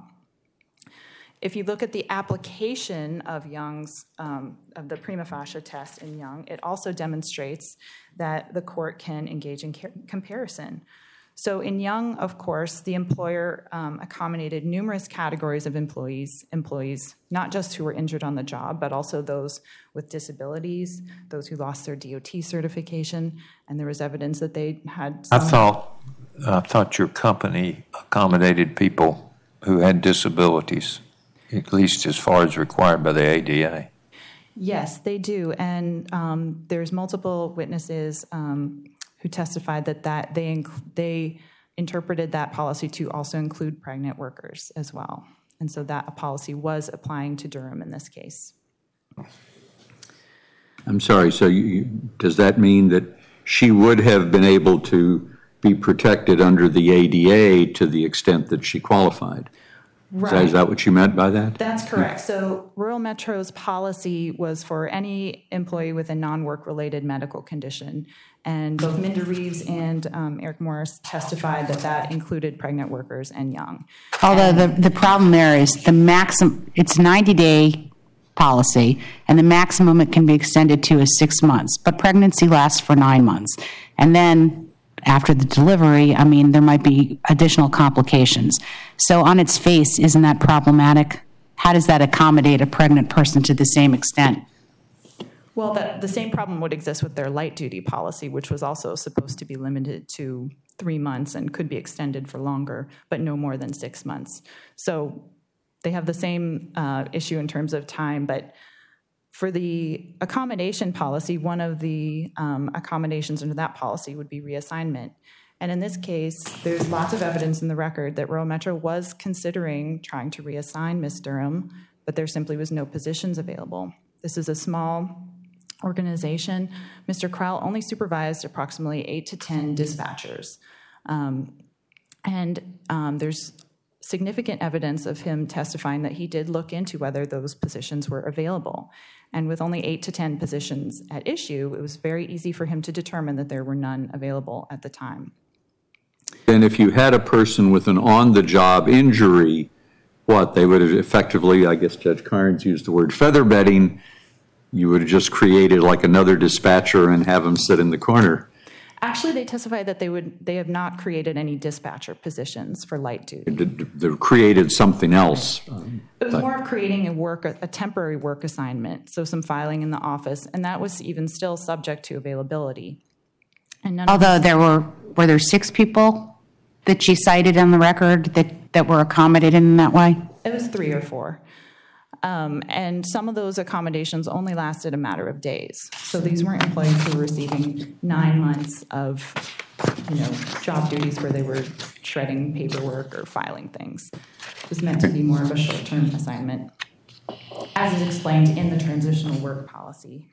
If you look at the application of Young's, um, of the prima facie test in Young, it also demonstrates that the court can engage in ca- comparison. So in Young, of course, the employer um, accommodated numerous categories of employees, employees, not just who were injured on the job, but also those with disabilities, those who lost their D O T certification, and there was evidence that they had some... I thought, I thought your company accommodated people who had disabilities, at least as far as required by the A D A. Yes, they do, and um, there's multiple witnesses um, who testified that, that they inc- they interpreted that policy to also include pregnant workers as well. And so that policy was applying to Durham in this case. I'm sorry, so you, you, does that mean that she would have been able to be protected under the A D A to the extent that she qualified? Right. Is that, is that what you meant by that? That's correct. So Rural Metro's policy was for any employee with a non-work-related medical condition. And both Minda Reeves and um, Eric Morris testified that that included pregnant workers and young. Although the, the problem there is the maximum, it's ninety-day policy, and the maximum it can be extended to is six months. But pregnancy lasts for nine months. And then after the delivery, I mean, there might be additional complications. So on its face, isn't that problematic? How does that accommodate a pregnant person to the same extent? Well, that, the same problem would exist with their light duty policy, which was also supposed to be limited to three months and could be extended for longer, but no more than six months. So they have the same uh, issue in terms of time, but for the accommodation policy, one of the um, accommodations under that policy would be reassignment. And in this case, there's lots of evidence in the record that Rural Metro was considering trying to reassign Miz Durham, but there simply was no positions available. This is a small organization. Mister Crowell only supervised approximately eight to ten dispatchers. Um, and um, there's significant evidence of him testifying that he did look into whether those positions were available. And with only eight to ten positions at issue, it was very easy for him to determine that there were none available at the time. And if you had a person with an on-the-job injury, what, they would have effectively, I guess Judge Carnes used the word feather bedding, you would have just created like another dispatcher and have them sit in the corner. Actually, they testified that they would they have not created any dispatcher positions for light duty. They created something else. It was more of creating a work, a temporary work assignment, so some filing in the office, and that was even still subject to availability. And none Although of there were, were there six people that she cited on the record that, that were accommodated in that way? It was three or four. Um, and some of those accommodations only lasted a matter of days. So these weren't employees who were receiving nine months of, you know, job duties where they were shredding paperwork or filing things. It was meant to be more of a short-term assignment, as is explained in the transitional work policy.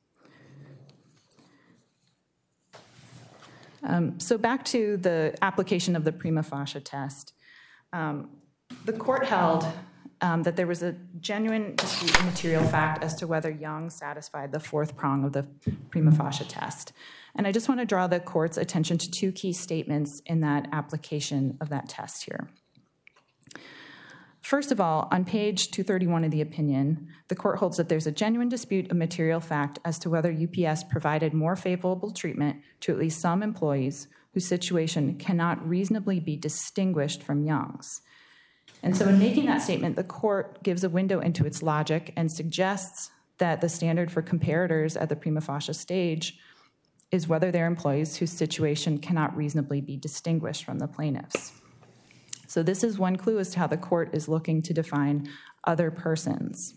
Um, so back to the application of the prima facie test. Um, the court held Um, that there was a genuine dispute of material fact as to whether Young satisfied the fourth prong of the prima facie test. And I just want to draw the court's attention to two key statements in that application of that test here. First of all, on page two thirty-one of the opinion, the court holds that there's a genuine dispute of material fact as to whether U P S provided more favorable treatment to at least some employees whose situation cannot reasonably be distinguished from Young's. And so in making that statement, the court gives a window into its logic and suggests that the standard for comparators at the prima facie stage is whether they're employees whose situation cannot reasonably be distinguished from the plaintiffs. So this is one clue as to how the court is looking to define other persons.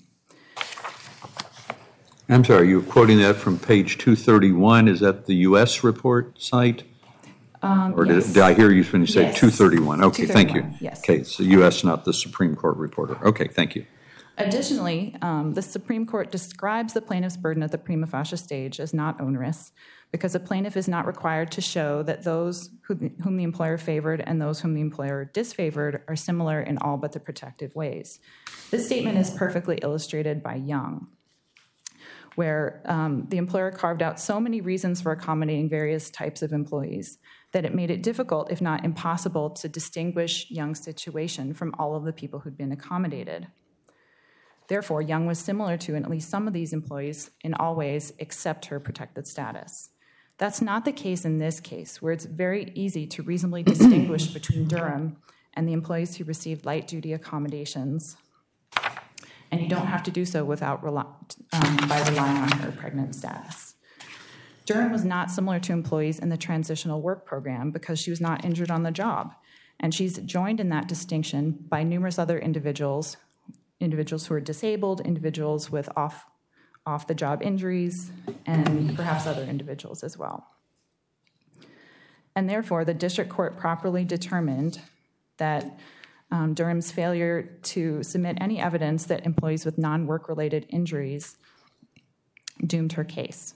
I'm sorry, you're quoting that from page two thirty-one. Is that the U S report site? Um, Or did, yes. did I hear you when you say Yes. two thirty-one? Okay, thank you. two thirty-one, yes. Okay, so U S, not the Supreme Court reporter. Okay, thank you. Additionally, um, the Supreme Court describes the plaintiff's burden at the prima facie stage as not onerous because a plaintiff is not required to show that those who, whom the employer favored and those whom the employer disfavored are similar in all but the protective ways. This statement is perfectly illustrated by Young, where um, the employer carved out so many reasons for accommodating various types of employees that it made it difficult, if not impossible, to distinguish Young's situation from all of the people who'd been accommodated. Therefore, Young was similar to at least some of these employees in all ways except her protected status. That's not the case in this case, where it's very easy to reasonably distinguish between Durham and the employees who received light duty accommodations, and you don't have to do so without um, by relying on her pregnant status. Durham was not similar to employees in the transitional work program because she was not injured on the job, and she's joined in that distinction by numerous other individuals, individuals who are disabled, individuals with off, off-the-job injuries, and perhaps other individuals as well. And therefore, the district court properly determined that um, Durham's failure to submit any evidence that employees with non-work-related injuries doomed her case.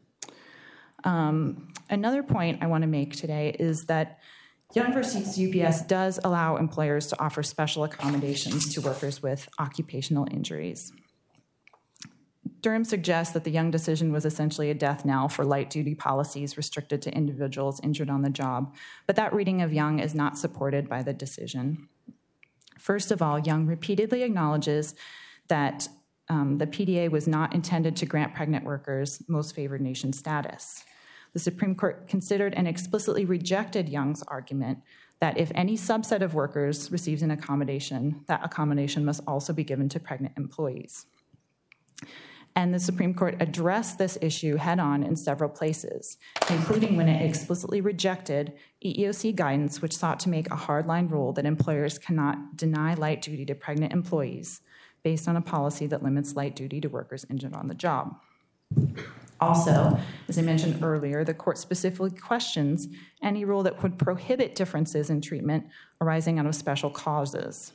Um, another point I want to make today is that Young versus U P S does allow employers to offer special accommodations to workers with occupational injuries. Durham suggests that the Young decision was essentially a death knell for light-duty policies restricted to individuals injured on the job, but that reading of Young is not supported by the decision. First of all, Young repeatedly acknowledges that um, the P D A was not intended to grant pregnant workers most favored nation status. the Supreme Court considered and explicitly rejected Young's argument that if any subset of workers receives an accommodation, that accommodation must also be given to pregnant employees. And the Supreme Court addressed this issue head-on in several places, including when it explicitly rejected E E O C guidance, which sought to make a hardline rule that employers cannot deny light duty to pregnant employees based on a policy that limits light duty to workers injured on the job. Also, as I mentioned earlier, the court specifically questions any rule that would prohibit differences in treatment arising out of special causes.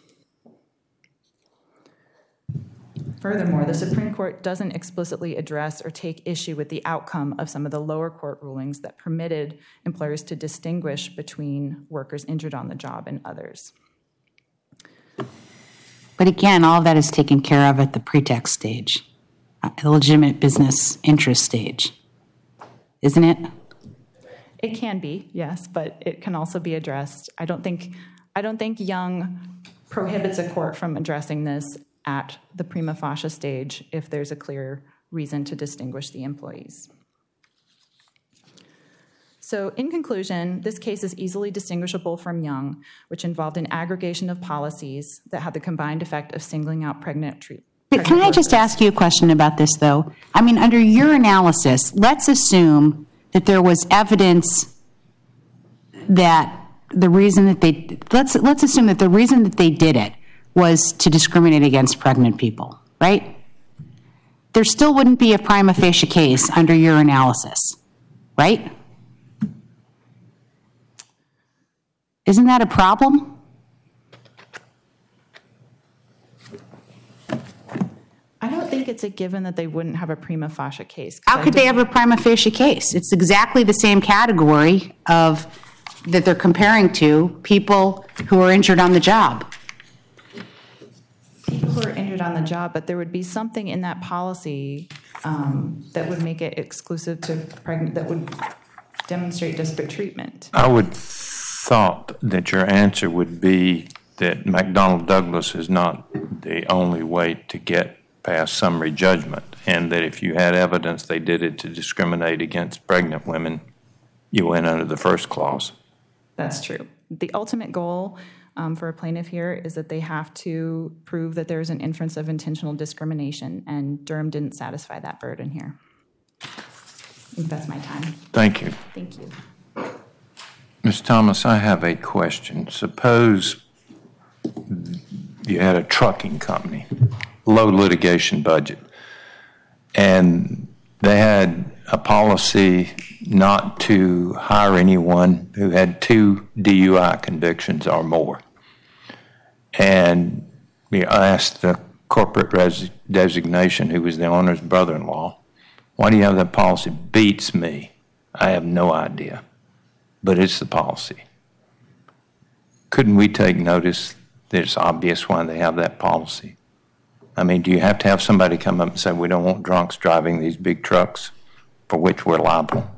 Furthermore, the Supreme Court doesn't explicitly address or take issue with the outcome of some of the lower court rulings that permitted employers to distinguish between workers injured on the job and others. But again, all of that is taken care of at the pretext stage, the legitimate business interest stage, isn't it? It can be, yes, but it can also be addressed. I don't think, I don't think Young prohibits a court from addressing this at the prima facie stage if there's a clear reason to distinguish the employees. So in conclusion, this case is easily distinguishable from Young, which involved an aggregation of policies that had the combined effect of singling out pregnant treatment. Can I just ask you a question about this, though? I mean, under your analysis, let's assume that there was evidence that the reason that they, let's, let's assume that the reason that they did it was to discriminate against pregnant people, right? There still wouldn't be a prima facie case under your analysis, right? Isn't that a problem? I don't think it's a given that they wouldn't have a prima facie case. How could they have a prima facie case? It's exactly the same category of that they're comparing to people who are injured on the job. People who are injured on the job, but there would be something in that policy um, that would make it exclusive to pregnant, that would demonstrate disparate treatment. I would thought that your answer would be that McDonnell Douglas is not the only way to get past summary judgment, and that if you had evidence they did it to discriminate against pregnant women, you went under the first clause. That's true. The ultimate goal um, for a plaintiff here is that they have to prove that there's an inference of intentional discrimination, and Durham didn't satisfy that burden here. I think that's my time. Thank you. Thank you. Miz Thomas, I have a question. Suppose you had a trucking company, low litigation budget, and they had a policy not to hire anyone who had two D U I convictions or more. And we asked the corporate res- designation, who was the owner's brother-in-law, why do you have that policy? Beats me. I have no idea. But it's the policy. Couldn't we take notice that it's obvious why they have that policy? I mean, do you have to have somebody come up and say, we don't want drunks driving these big trucks for which we're liable?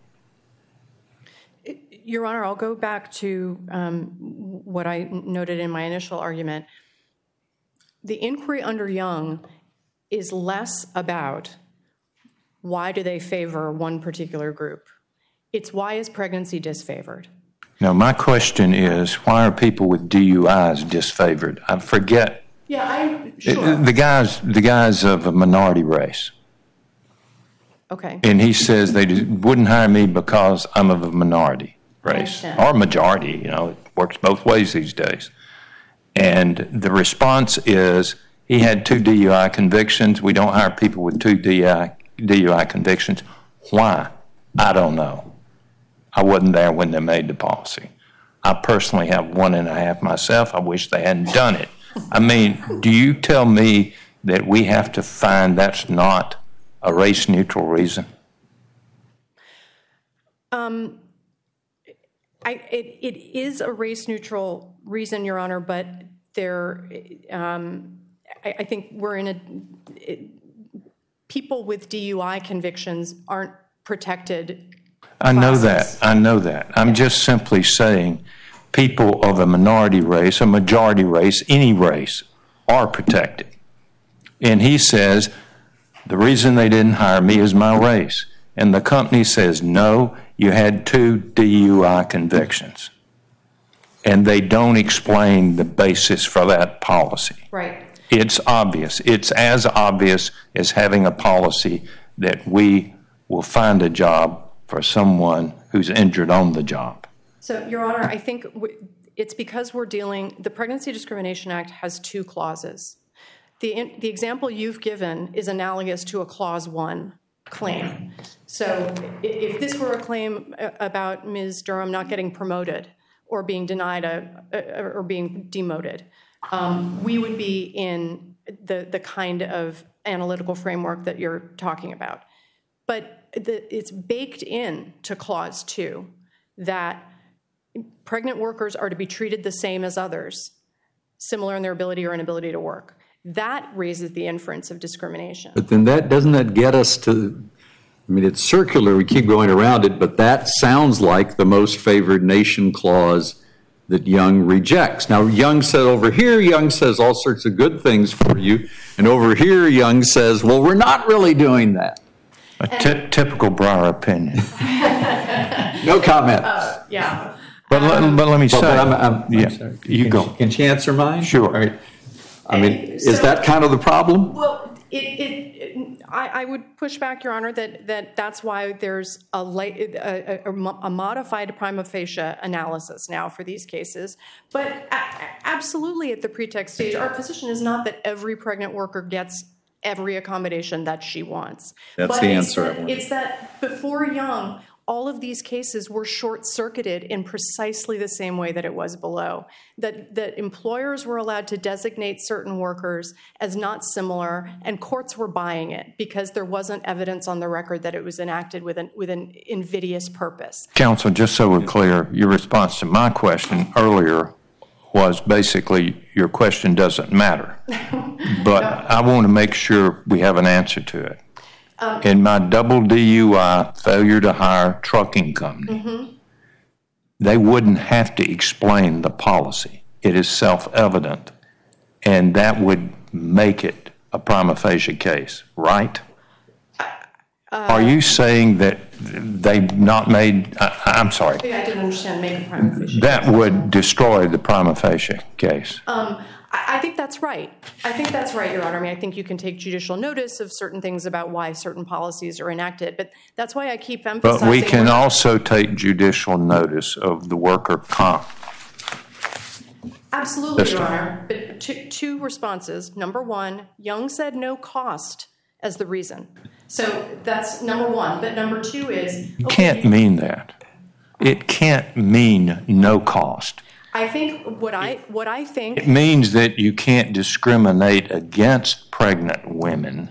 Your Honor, I'll go back to um, what I noted in my initial argument. The inquiry under Young is less about why do they favor one particular group. It's why is pregnancy disfavored? Now, my question is, why are people with D U Is disfavored? I forget. Yeah, I'm sure. The guys, the guys of a minority race. Okay. And he says they wouldn't hire me because I'm of a minority race or majority. You know, it works both ways these days. And the response is, he had two D U I convictions. We don't hire people with two D U I convictions. Why? I don't know. I wasn't there when they made the policy. I personally have one and a half myself. I wish they hadn't done it. I mean, do you tell me that we have to find that's not a race-neutral reason? Um, I, it, it is a race-neutral reason, Your Honor, but there, um, I, I think we're in a, it, people with D U I convictions aren't protected. I know classes. that. I know that. I'm just simply saying people of a minority race, a majority race, any race, are protected. And he says, the reason they didn't hire me is my race. and the company says, no, you had two D U I convictions, and they don't explain the basis for that policy. Right. It's obvious. It's as obvious as having a policy that we will find a job for someone who's injured on the job. So, Your Honor, I think w- it's because we're dealing, the Pregnancy Discrimination Act has two clauses. The, in, the example you've given is analogous to a Clause one claim. So i- if this were a claim about Miz Durham not getting promoted or being denied a, a or being demoted, um, we would be in the, the kind of analytical framework that you're talking about. But the, it's baked in to Clause two that pregnant workers are to be treated the same as others, similar in their ability or inability to work. That raises the inference of discrimination. But then that, doesn't that get us to, I mean, it's circular, we keep going around it, but that sounds like the most favored nation clause that Young rejects. Now, Young said over here, Young says all sorts of good things for you, and over here, Young says, well, we're not really doing that. A ty- typical Breyer opinion. No comment. Uh, yeah. But let, but let me say, But I'm, I'm, I'm yeah, sorry. you can go. She, can she answer mine? Sure. All right. I mean, And is so- that kind of the problem? Well, it, it, it I, I would push back, Your Honor, that, that that's why there's a, late, a, a, a modified prima facie analysis now for these cases. But a- absolutely at the pretext stage, our position is not that every pregnant worker gets every accommodation that she wants. That's But the it's answer I that- wanted. It's that before Young, all of these cases were short-circuited in precisely the same way that it was below. That, that employers were allowed to designate certain workers as not similar, and courts were buying it because there wasn't evidence on the record that it was enacted with an, with an invidious purpose. Counsel, just so we're clear, your response to my question earlier was basically your question doesn't matter. But I want to make sure we have an answer to it. Um, In my double D U I failure to hire trucking company, mm-hmm. they wouldn't have to explain the policy. It is self-evident, and that would make it a prima facie case, right? Uh, Are you saying that they've not made, I, I'm sorry, I didn't understand make a prima facie. that would destroy the prima facie case? Um, I, I think that's right. I think that's right, Your Honor. I mean, I think you can take judicial notice of certain things about why certain policies are enacted, but that's why I keep emphasizing. But we can we're- also take judicial notice of the worker comp. Absolutely, Yes, Your sir. Honor. But two, two responses. Number one, Young said no cost as the reason. So that's number one. But number two is It can't mean that. It can't mean no cost. I think what I what I think It means that you can't discriminate against pregnant women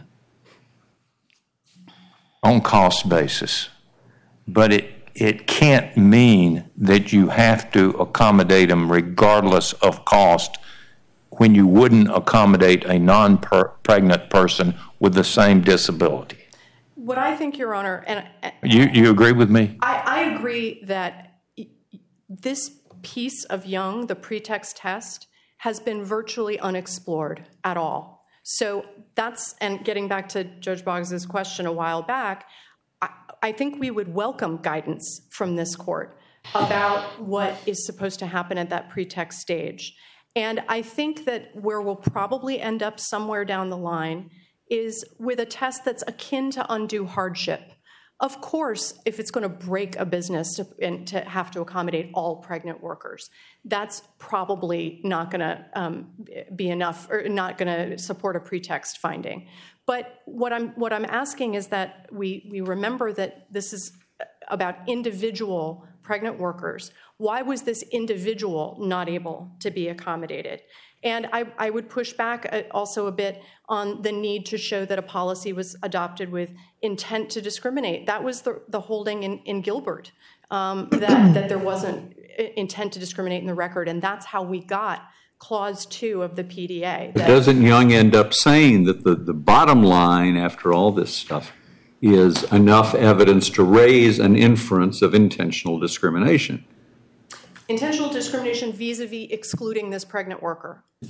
on cost basis. But it, it can't mean that you have to accommodate them regardless of cost when you wouldn't accommodate a non-pregnant person with the same disability. what I think, Your Honor, and and You, you agree with me? I, I agree that y- y- this piece of Young, the pretext test, has been virtually unexplored at all. So that's, and getting back to Judge Boggs's question a while back, I, I think we would welcome guidance from this court about what is supposed to happen at that pretext stage. And I think that where we'll probably end up somewhere down the line is with a test that's akin to undue hardship. Of course, if it's going to break a business to, and to have to accommodate all pregnant workers, that's probably not going to um, be enough, or not going to support a pretext finding. But what I'm what I'm asking is that we we remember that this is about individual pregnant workers. Why was this individual not able to be accommodated? And I, I would push back also a bit on the need to show that a policy was adopted with intent to discriminate. That was the, the holding in, in Gilbert, um, that, that there wasn't intent to discriminate in the record, and that's how we got Clause two of the P D A. But doesn't Young end up saying that the, the bottom line after all this stuff is enough evidence to raise an inference of intentional discrimination? Intentional discrimination vis-a-vis excluding this pregnant worker.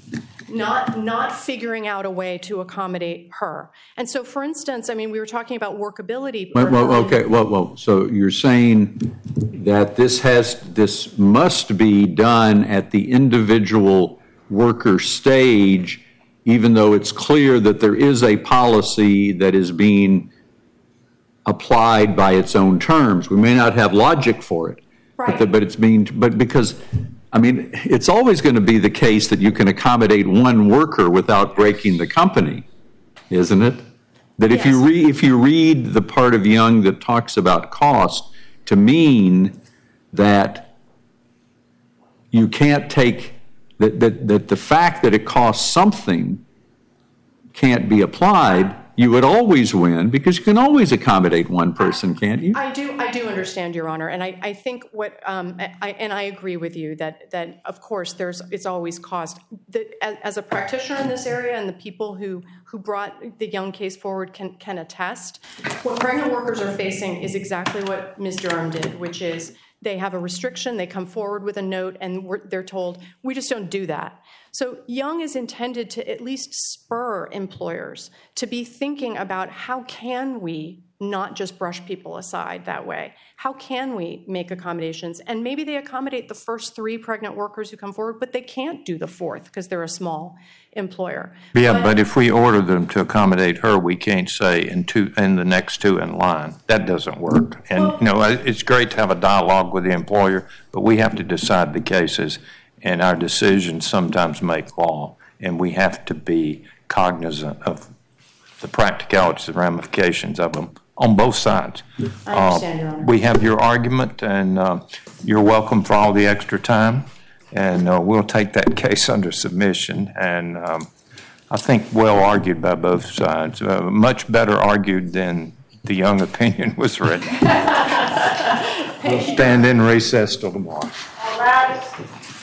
not, not figuring out a way to accommodate her. And so, for instance, I mean, we were talking about workability. Well, well, okay, well, well, so you're saying that this has, this must be done at the individual worker stage, even though it's clear that there is a policy that is being applied by its own terms. We may not have logic for it, Right. but, the, but it's being, but because, I mean, it's always going to be the case that you can accommodate one worker without breaking the company, isn't it? That if you Yes. read, if you read the part of Young that talks about cost to mean that you can't take, that, that, that the fact that it costs something can't be applied, you would always win because you can always accommodate one person, can't you? I do, I do understand, Your Honor, and I, I think what, um, I, and I agree with you that, that of course there's, it's always cost. The, as, as a practitioner in this area, and the people who, who brought the Young case forward can, can attest, what pregnant workers are facing is exactly what Miz Durham did, which is they have a restriction, they come forward with a note, and we're, they're told, we just don't do that. So Young is intended to at least spur employers to be thinking about how can we not just brush people aside that way? How can we make accommodations? And maybe they accommodate the first three pregnant workers who come forward, but they can't do the fourth because they're a small employer. Yeah, but, but if we order them to accommodate her, we can't say in two, in the next two in line. That doesn't work. And, well, you know, it's great to have a dialogue with the employer, but we have to decide the cases, and our decisions sometimes make law, and we have to be cognizant of the practicalities and ramifications of them on both sides. I understand, Your Honor. Uh, we have your argument, and uh, you're welcome for all the extra time, and uh, we'll take that case under submission. And um, I think well argued by both sides, uh, much better argued than the Young opinion was written. We'll stand in recess till tomorrow. All right.